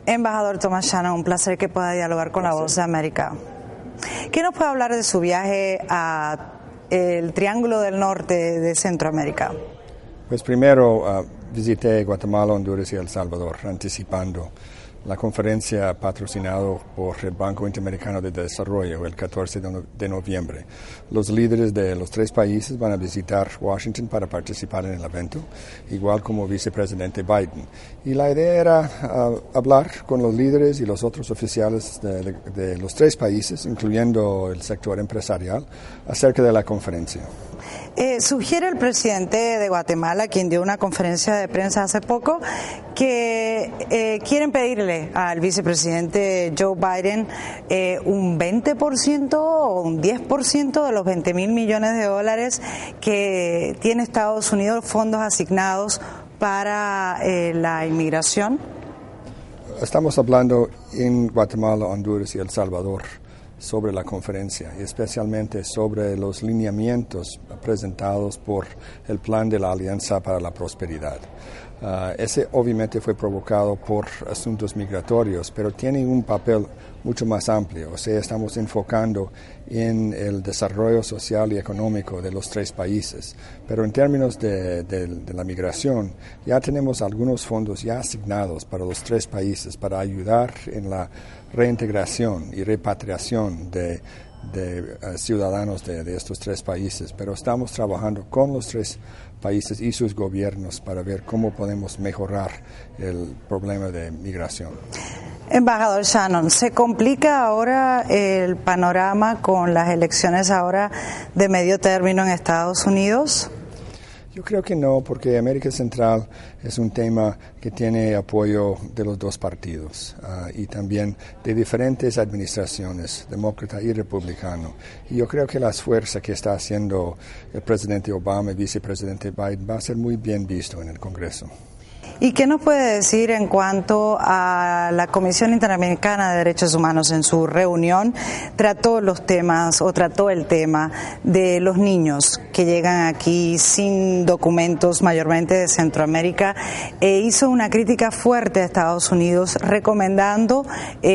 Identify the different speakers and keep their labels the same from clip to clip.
Speaker 1: Embajador Thomas Shannon, un placer que pueda dialogar con la Voz de América. ¿Qué nos puede hablar de su viaje a el Triángulo del Norte de Centroamérica?
Speaker 2: Pues primero visité Guatemala, Honduras y El Salvador, anticipando la conferencia patrocinada por el Banco Interamericano de Desarrollo el 14 de noviembre. Los líderes de los tres países van a visitar Washington para participar en el evento, igual como vicepresidente Biden. Y la idea era hablar con los líderes y los otros oficiales de los tres países, incluyendo el sector empresarial, acerca de la conferencia.
Speaker 1: Sugiere el presidente de Guatemala, quien dio una conferencia de prensa hace poco, que quieren pedirle al vicepresidente Joe Biden un 20% o un 10% de los 20.000 millones de dólares que tiene Estados Unidos, fondos asignados para la inmigración.
Speaker 2: Estamos hablando en Guatemala, Honduras y El Salvador sobre la conferencia y especialmente sobre los lineamientos presentados por el Plan de la Alianza para la Prosperidad. Ese obviamente fue provocado por asuntos migratorios, pero tiene un papel mucho más amplio. O sea, estamos enfocando en el desarrollo social y económico de los tres países. Pero en términos de la migración, ya tenemos algunos fondos ya asignados para los tres países para ayudar en la reintegración y repatriación de ciudadanos de estos tres países. Pero estamos trabajando con los tres países y sus gobiernos para ver cómo podemos mejorar el problema de migración.
Speaker 1: Embajador Shannon, ¿se complica ahora el panorama con las elecciones ahora de medio término en Estados Unidos?
Speaker 2: Yo creo que no, porque América Central es un tema que tiene apoyo de los dos partidos y también de diferentes administraciones, demócrata y republicano. Y yo creo que la fuerza que está haciendo el presidente Obama y vicepresidente Biden va a ser muy bien visto en el Congreso.
Speaker 1: ¿Y qué nos puede decir en cuanto a la Comisión Interamericana de Derechos Humanos? En su reunión trató el tema de los niños que llegan aquí sin documentos, mayormente de Centroamérica, e hizo una crítica fuerte a Estados Unidos recomendando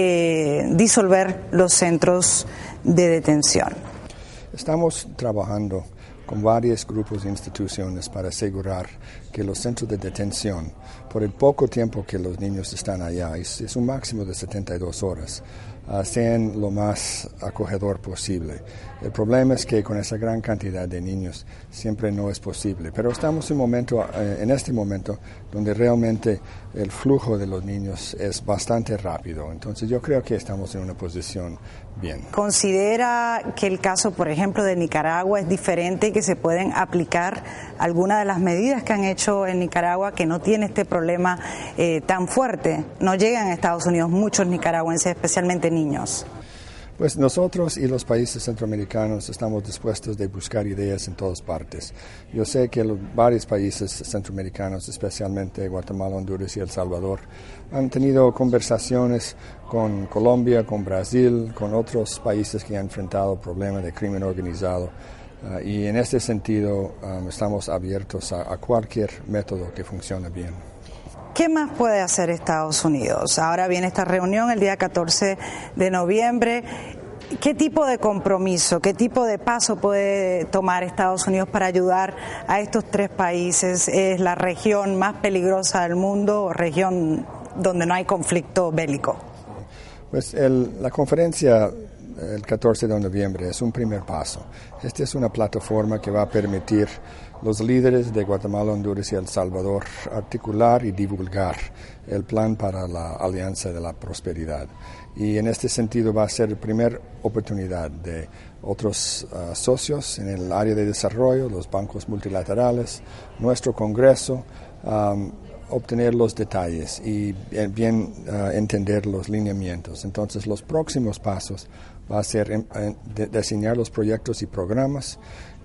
Speaker 1: disolver los centros de detención.
Speaker 2: Estamos trabajando con varios grupos e instituciones para asegurar que los centros de detención, por el poco tiempo que los niños están allá, es un máximo de 72 horas, sean lo más acogedor posible. El problema es que con esa gran cantidad de niños siempre no es posible, pero estamos en este momento donde realmente el flujo de los niños es bastante rápido, entonces yo creo que estamos en una posición bien.
Speaker 1: ¿Considera que el caso, por ejemplo, de Nicaragua es diferente y que se pueden aplicar algunas de las medidas que han hecho en Nicaragua, que no tiene este problema tan fuerte? No llegan a Estados Unidos muchos nicaragüenses, especialmente niños.
Speaker 2: Pues nosotros y los países centroamericanos estamos dispuestos de buscar ideas en todas partes. Yo sé que varios países centroamericanos, especialmente Guatemala, Honduras y El Salvador, han tenido conversaciones con Colombia, con Brasil, con otros países que han enfrentado problemas de crimen organizado. Y en este sentido estamos abiertos a cualquier método que funcione bien.
Speaker 1: ¿Qué más puede hacer Estados Unidos? Ahora viene esta reunión el día 14 de noviembre. ¿Qué tipo de compromiso, qué tipo de paso puede tomar Estados Unidos para ayudar a estos tres países? ¿Es la región más peligrosa del mundo, región donde no hay conflicto bélico?
Speaker 2: Pues la conferencia el 14 de noviembre es un primer paso. Esta es una plataforma que va a permitir los líderes de Guatemala, Honduras y El Salvador articular y divulgar el plan para la Alianza de la Prosperidad. Y en este sentido va a ser la primera oportunidad de otros socios en el área de desarrollo, los bancos multilaterales, nuestro Congreso, obtener los detalles y bien entender los lineamientos. Entonces, los próximos pasos va a ser diseñar los proyectos y programas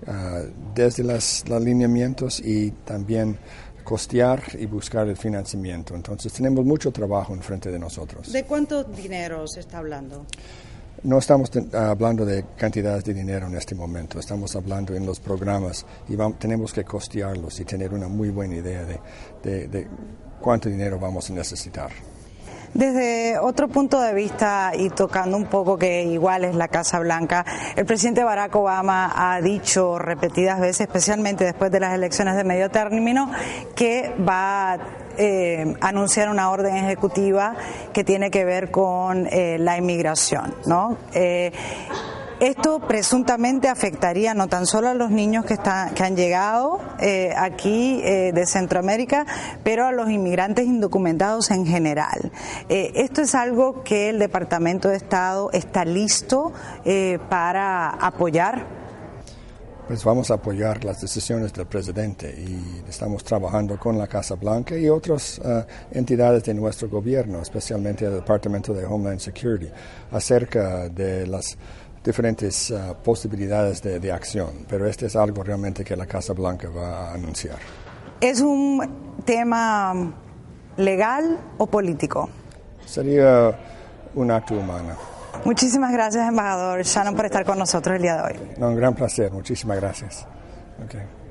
Speaker 2: desde los lineamientos y también costear y buscar el financiamiento. Entonces, tenemos mucho trabajo enfrente de nosotros.
Speaker 1: ¿De cuánto dinero se está hablando?
Speaker 2: No estamos hablando de cantidades de dinero en este momento, estamos hablando en los programas y tenemos que costearlos y tener una muy buena idea de cuánto dinero vamos a necesitar.
Speaker 1: Desde otro punto de vista y tocando un poco que igual es la Casa Blanca, el presidente Barack Obama ha dicho repetidas veces, especialmente después de las elecciones de medio término, que va a anunciar una orden ejecutiva que tiene que ver con la inmigración, ¿no? Esto presuntamente afectaría no tan solo a los niños que han llegado aquí de Centroamérica, pero a los inmigrantes indocumentados en general. Esto es algo que el Departamento de Estado está listo para apoyar.
Speaker 2: Pues vamos a apoyar las decisiones del presidente y estamos trabajando con la Casa Blanca y otras entidades de nuestro gobierno, especialmente el Departamento de Homeland Security, acerca de las diferentes posibilidades de acción, pero este es algo realmente que la Casa Blanca va a anunciar.
Speaker 1: ¿Es un tema legal o político?
Speaker 2: Sería un acto humano.
Speaker 1: Muchísimas gracias, embajador Shannon, por estar con nosotros el día de hoy.
Speaker 2: Un gran placer, muchísimas gracias. Okay.